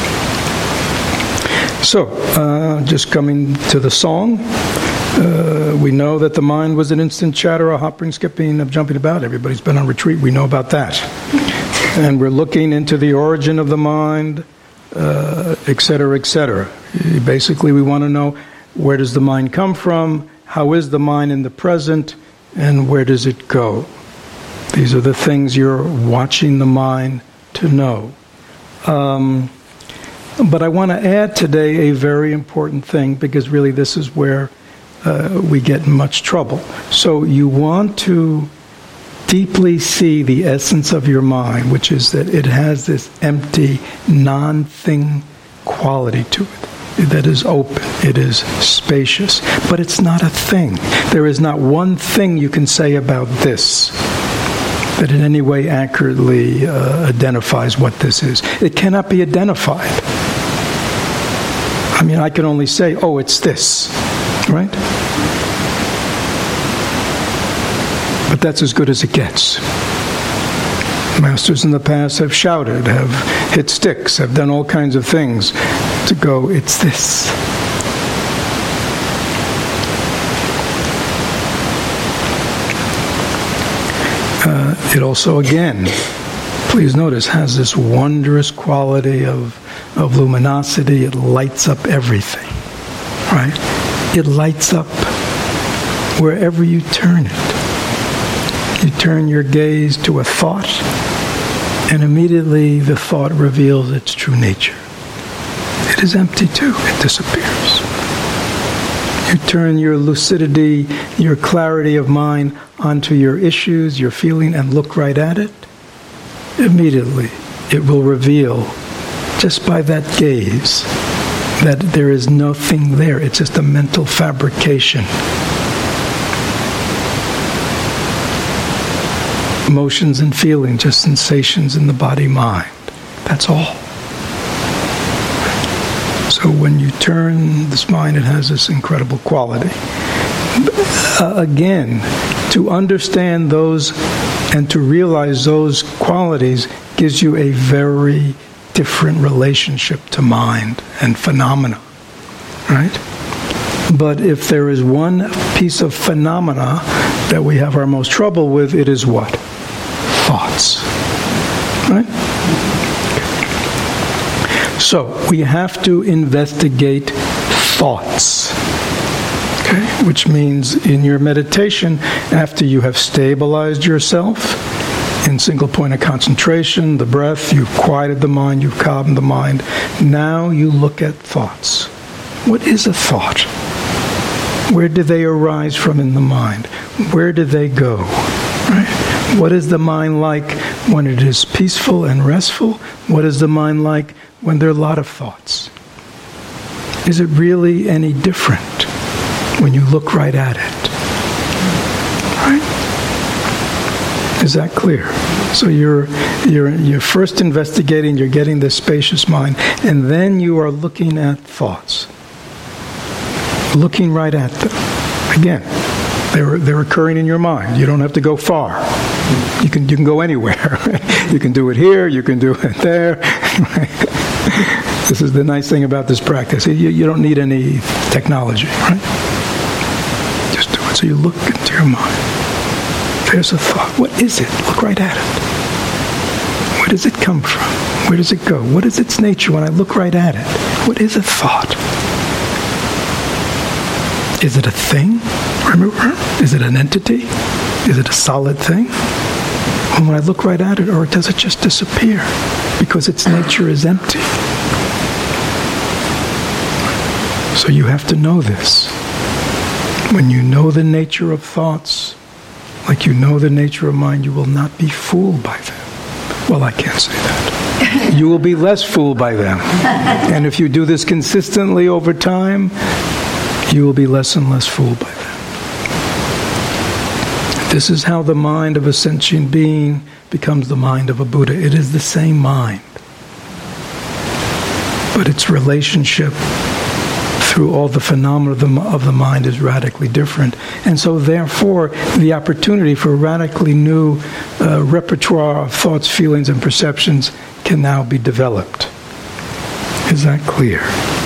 So, just coming to the song, we know that the mind was an instant chatter, a hopping, skipping, of jumping about. Everybody's been on retreat. We know about that. And we're looking into the origin of the mind, etc., etc. Basically, we want to know, where does the mind come from? How is the mind in the present? And where does it go? These are the things you're watching the mind to know. But I want to add today a very important thing, because really this is where we get in much trouble. So you want to deeply see the essence of your mind, which is that it has this empty, non-thing quality to it. that is open. It is spacious. But it's not a thing. There is not one thing you can say about this that in any way accurately identifies what this is. It cannot be identified. I mean, I can only say, oh, it's this, right? But that's as good as it gets. Masters in the past have shouted, have hit sticks, have done all kinds of things to go, it's this. It also, again, please notice, has this wondrous quality of luminosity. It lights up everything, right? It lights up wherever you turn it. You turn your gaze to a thought, and immediately the thought reveals its true nature. It is empty too. It disappears. You turn your lucidity, your clarity of mind onto your issues, your feeling, and look right at it. Immediately, it will reveal, just by that gaze, that there is nothing there. It's just a mental fabrication. Emotions and feelings, just sensations in the body-mind. That's all. So when you turn this mind, it has this incredible quality. Again, to understand those and to realize those qualities gives you a very different relationship to mind and phenomena, right? But if there is one piece of phenomena that we have our most trouble with, it is what? Thoughts, right? So we have to investigate thoughts, okay? Which means in your meditation, after you have stabilized yourself in single point of concentration, the breath, you've quieted the mind, you've calmed the mind, now you look at thoughts. What is a thought? Where do they arise from in the mind? Where do they go? Right? What is the mind like when it is peaceful and restful? What is the mind like when there are a lot of thoughts? Is it really any different when you look right at it? Right? Is that clear? So you're first investigating, you're getting this spacious mind, and then you are looking at thoughts. Looking right at them. Again, they're occurring in your mind. You don't have to go far. You can go anywhere. You can do it here. You can do it there. This is the nice thing about this practice. You don't need any technology, right? Just do it. So you look into your mind. There's a thought. What is it? Look right at it. Where does it come from? Where does it go? What is its nature when I look right at it? What is a thought? Is it a thing? Remember? Is it an entity? Is it a solid thing? And when I look right at it, or does it just disappear because its nature is empty? So you have to know this. When you know the nature of thoughts, like you know the nature of mind, you will not be fooled by them. Well, I can't say that. You will be less fooled by them. And if you do this consistently over time, you will be less and less fooled by them. This is how the mind of a sentient being becomes the mind of a Buddha. It is the same mind, but its relationship through all the phenomena of the mind is radically different. And so therefore, the opportunity for a radically new repertoire of thoughts, feelings, and perceptions can now be developed. Is that clear?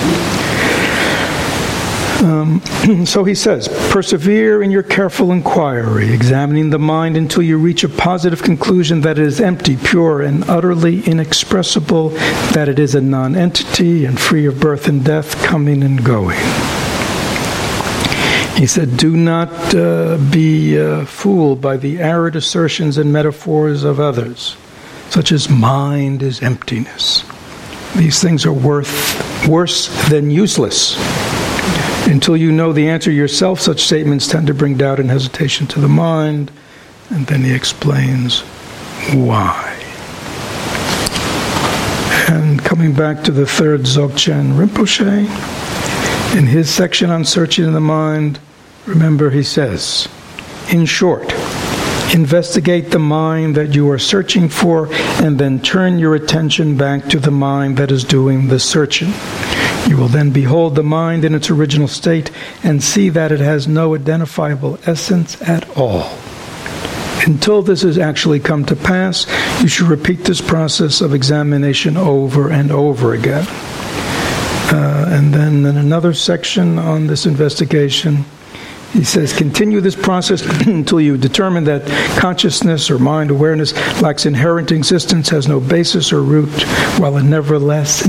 So he says, persevere in your careful inquiry, examining the mind until you reach a positive conclusion that it is empty, pure, and utterly inexpressible, that it is a non-entity and free of birth and death, coming and going. He said, do not be fooled by the arid assertions and metaphors of others, such as mind is emptiness. These things are worse than useless. Until you know the answer yourself, such statements tend to bring doubt and hesitation to the mind. And then he explains why. And coming back to the third Dzogchen Rinpoche, in his section on searching the mind, remember he says, in short, investigate the mind that you are searching for and then turn your attention back to the mind that is doing the searching. You will then behold the mind in its original state and see that it has no identifiable essence at all. Until this has actually come to pass, you should repeat this process of examination over and over again. And then in another section on this investigation, he says, continue this process until you determine that consciousness or mind awareness lacks inherent existence, has no basis or root, while it nevertheless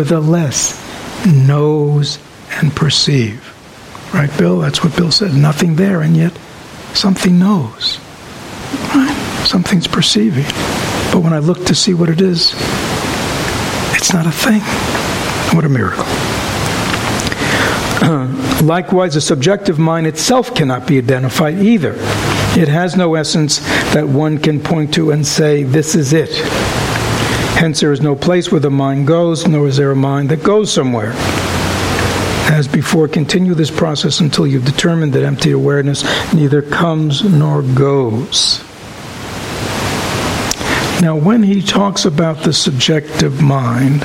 knows and perceive. Right, Bill? That's what Bill said. Nothing there, and yet something knows. Right? Something's perceiving. But when I look to see what it is, it's not a thing. What a miracle. Likewise, the subjective mind itself cannot be identified either. It has no essence that one can point to and say, this is it. Hence, there is no place where the mind goes, nor is there a mind that goes somewhere. As before, continue this process until you've determined that empty awareness neither comes nor goes. Now, when he talks about the subjective mind,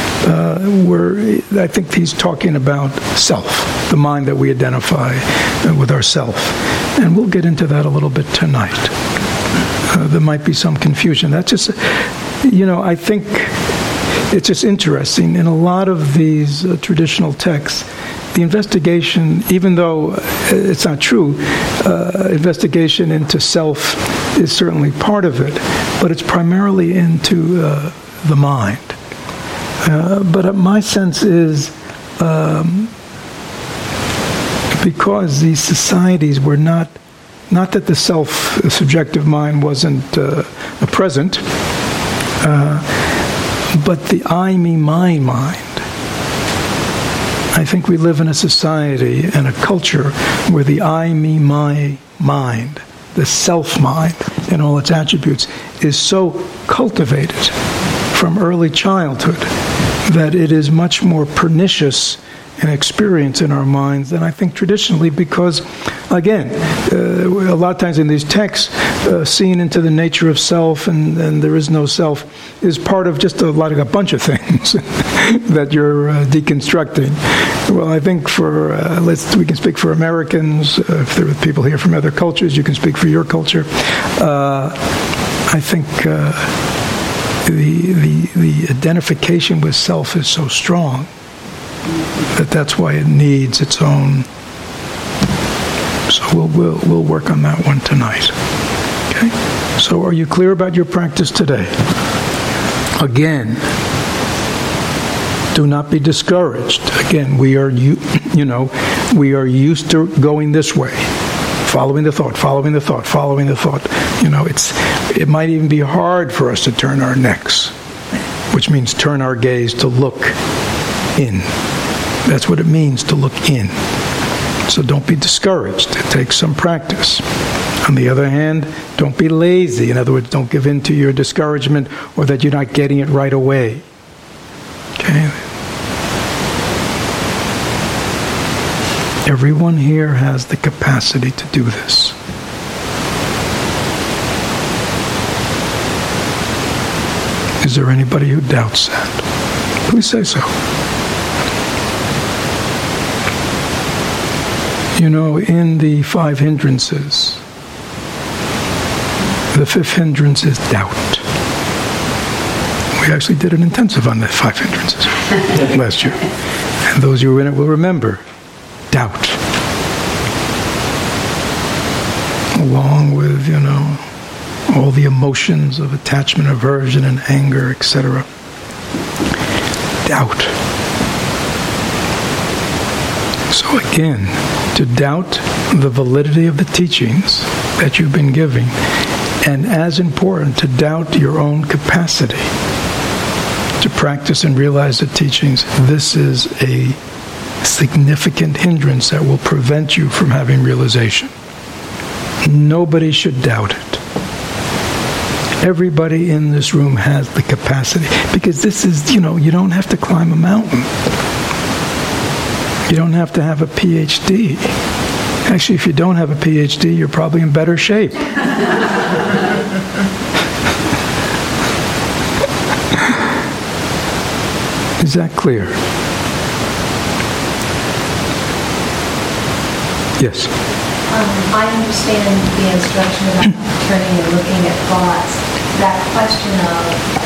I think he's talking about self, the mind that we identify with ourself. And we'll get into that a little bit tonight. There might be some confusion. That's just, I think it's just interesting. In a lot of these traditional texts, the investigation, even though it's not true, investigation into self is certainly part of it, but it's primarily into the mind. But my sense is, because these societies were not that the subjective mind wasn't present, but the I, me, my mind. I think we live in a society and a culture where the I, me, my mind, the self-mind and all its attributes, is so cultivated from early childhood that it is much more pernicious an experience in our minds than I think traditionally, because, again, a lot of times in these texts, seeing into the nature of self and there is no self is part of just a bunch of things that you're deconstructing. Well, I think we can speak for Americans. If there are people here from other cultures, you can speak for your culture. I think the identification with self is so strong that's why it needs its own. So we'll work on that one tonight. Okay. So are you clear about your practice today? Again, do not be discouraged. Again, we are used to going this way, following the thought. It might even be hard for us to turn our necks, which means turn our gaze to look in. That's what it means to look in. So don't be discouraged. It takes some practice. On the other hand, don't be lazy. In other words, don't give in to your discouragement or that you're not getting it right away. Okay? Everyone here has the capacity to do this. Is there anybody who doubts that? Please say so. In the 5 hindrances, the 5th hindrance is doubt. We actually did an intensive on the 5 hindrances last year. And those who were in it will remember doubt. Along with, all the emotions of attachment, aversion, and anger, etc. Doubt. So again, to doubt the validity of the teachings that you've been giving, and as important, to doubt your own capacity to practice and realize the teachings, this is a significant hindrance that will prevent you from having realization. Nobody should doubt it. Everybody in this room has the capacity, because this is, you don't have to climb a mountain. You don't have to have a PhD. Actually, if you don't have a PhD, you're probably in better shape. Is that clear? Yes? I understand the instruction about turning and looking at thoughts. That question of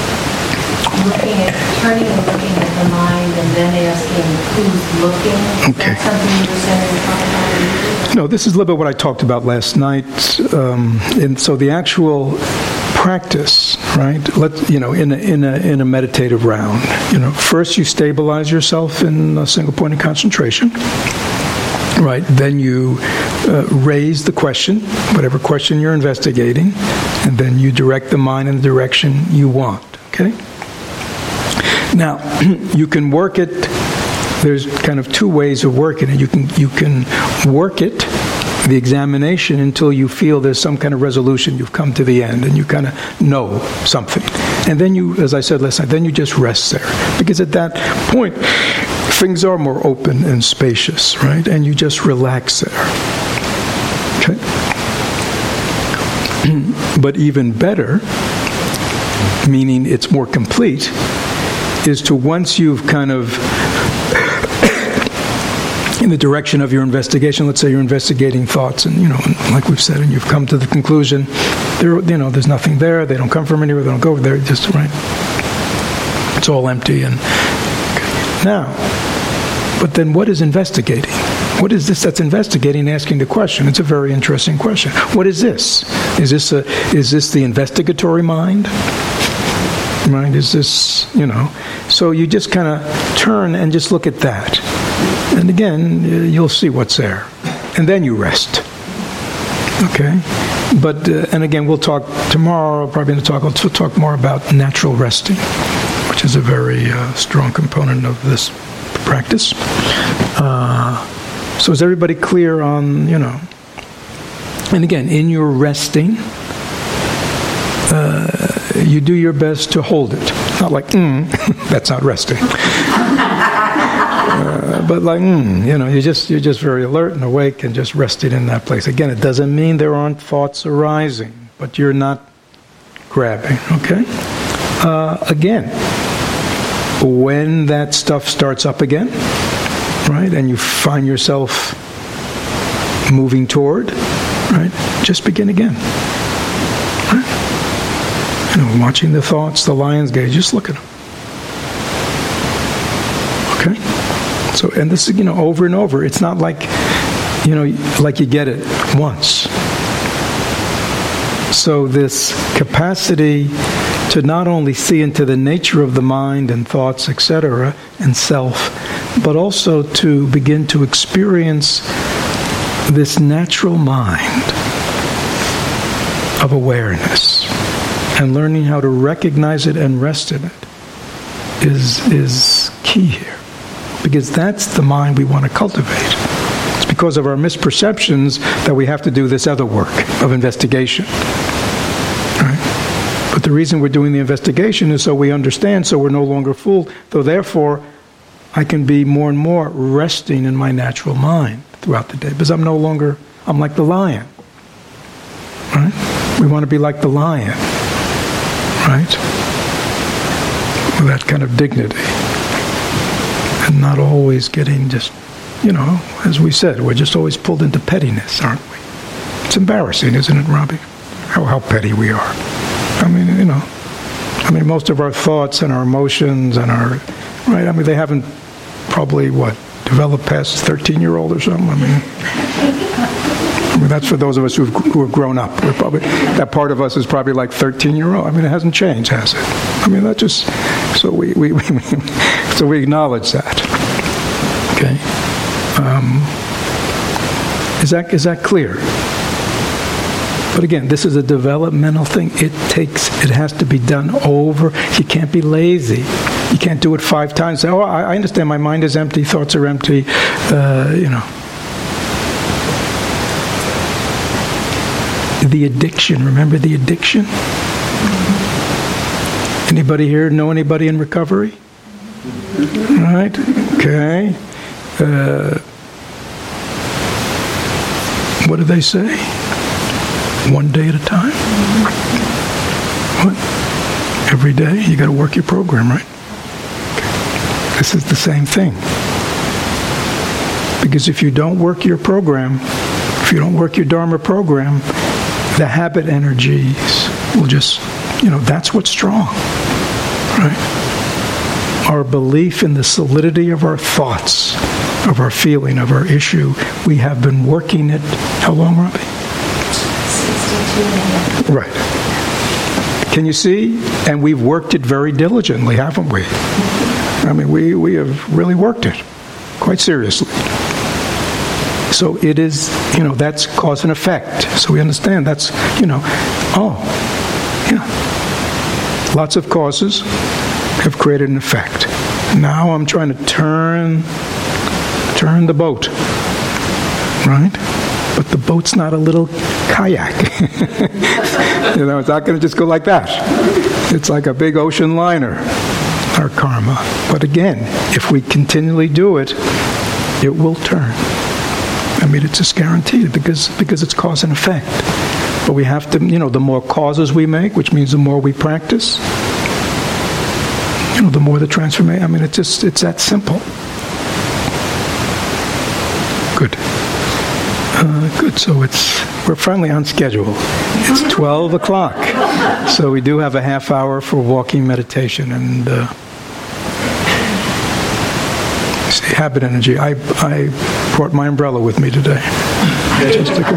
turning and looking at the mind and then asking who's looking, okay. That's something you were saying we talked about? No, this is a little bit what I talked about last night. And so the actual practice, right? In a meditative round, first you stabilize yourself in a single point of concentration. Right, then you raise the question, whatever question you're investigating, and then you direct the mind in the direction you want, okay? Now, you can work it, there's kind of two ways of working it. You can work it, the examination, until you feel there's some kind of resolution, you've come to the end, and you kind of know something. And then you, as I said last night, then you just rest there. Because at that point, things are more open and spacious, right? And you just relax there. Okay? But even better, meaning it's more complete, is to, once you've kind of in the direction of your investigation, let's say you're investigating thoughts, and like we've said, and you've come to the conclusion, there's nothing there, they don't come from anywhere, they don't go there, just right. It's all empty, and okay. Now, but then what is investigating? What is this that's investigating, asking the question? It's a very interesting question. What is this? Is this the investigatory mind? Right? Is this, So you just kind of turn and just look at that. And again, you'll see what's there. And then you rest. Okay? But, and again, we'll talk tomorrow, probably we'll talk more about natural resting, which is a very strong component of this practice. So is everybody clear on, and again, in your resting, you do your best to hold it. Not like, that's not resting. But like, you're just very alert and awake and just resting in that place. Again, it doesn't mean there aren't thoughts arising, but you're not grabbing, okay? Again, when that stuff starts up again, right, and you find yourself moving toward, right, just begin again. Right? Watching the thoughts, the lion's gaze, just look at them. Okay? So, and this is, over and over. It's not like, like you get it once. So this capacity to not only see into the nature of the mind and thoughts, etc., and self, but also to begin to experience this natural mind of awareness, and learning how to recognize it and rest in it is key here. Because that's the mind we want to cultivate. It's because of our misperceptions that we have to do this other work of investigation. Right? But the reason we're doing the investigation is so we understand, so we're no longer fooled, though therefore I can be more and more resting in my natural mind throughout the day. Because I'm like the lion. Right? We want to be like the lion. Right? With that kind of dignity. And not always getting just, as we said, we're just always pulled into pettiness, aren't we? It's embarrassing, isn't it, Robbie? How petty we are. Most of our thoughts and our emotions and our, right? They haven't probably, developed past 13-year-old or something? That's for those of us who have grown up. We're probably, that part of us is probably like 13-year-old. It hasn't changed, has it? That just, so we so we acknowledge that. Okay, is that clear? But again, this is a developmental thing. It has to be done over. You can't be lazy. You can't do it 5 times. Say, I understand. My mind is empty. Thoughts are empty. The addiction, remember the addiction? Anybody here know anybody in recovery? Right? Okay. What do they say? One day at a time? What? Every day? You got to work your program, right? Okay. This is the same thing. Because if you don't work your program, if you don't work your Dharma program, the habit energies will just, that's what's strong, right? Our belief in the solidity of our thoughts, of our feeling, of our issue, we have been working it, how long, Robbie? 62 Right. Can you see? And we've worked it very diligently, haven't we? I mean, we have really worked it quite seriously. So it is, that's cause and effect. So we understand that's, lots of causes have created an effect. Now I'm trying to turn the boat, right? But the boat's not a little kayak. It's not going to just go like that. It's like a big ocean liner, our karma. But again, if we continually do it, it will turn. I mean, it's just guaranteed because it's cause and effect. But we have to, the more causes we make, which means the more we practice, the more the transformation. I mean, it's that simple. Good. Good. So we're finally on schedule. It's 12 o'clock. So we do have a half hour for walking meditation and habit energy. I brought my umbrella with me today. Just to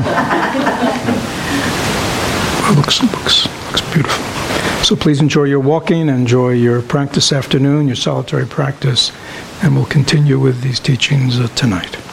it looks beautiful. So please enjoy your walking, enjoy your practice afternoon, your solitary practice, and we'll continue with these teachings tonight.